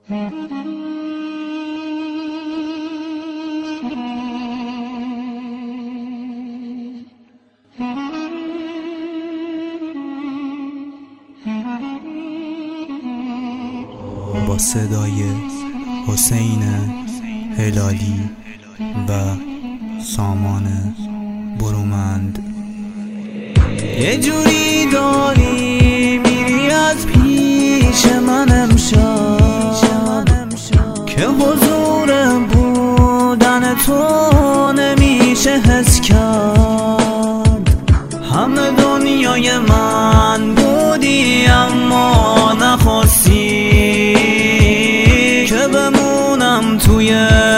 با صدای حسین هلالی و سامان برومند. یه جوری داری میری از پیش من امشب که حضور بودن تو نمیشه حس کرد. همه دنیای من بودی اما نخواستی که بمونم توی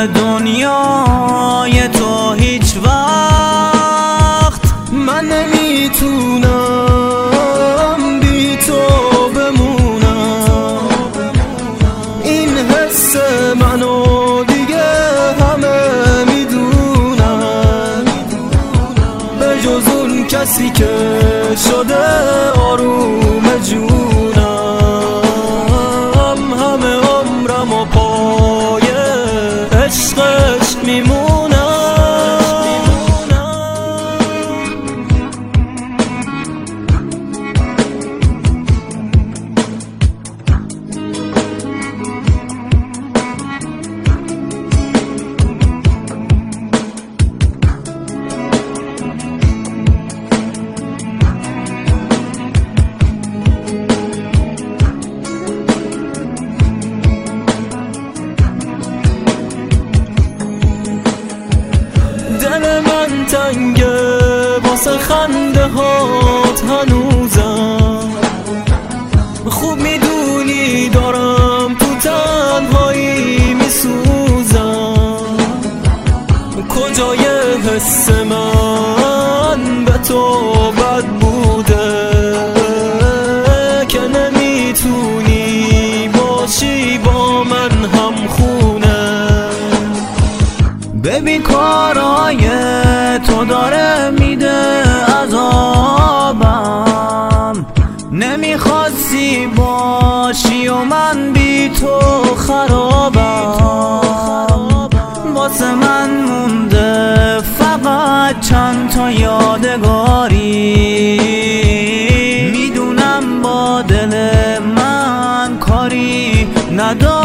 دنیای تو هیچ وقت. من نمیتونم بی تو بمونم، این حس منو دیگه همه میدونن، به جز اون کسی که شده آروم جونم. همه عمرم و پای عشقش میمونم. دل من تنگه واسه خنده هات هنوزم، خوب میدونی دارم تو تنهایی میسوزم. کجای حس من به تو بد بوده که نمیتونی باشی با من همخونه. ببین کارای تو داره میده عذابم، نمیخواستی باشی و من بی تو خرابم. واسه من مونده فقط چند تا یادگاری، میدونم با دل من کاری نداری.